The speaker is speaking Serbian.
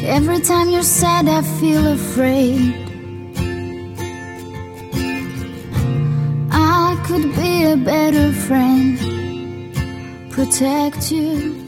Every time you're sad I feel afraid. I could be a better friend, protect you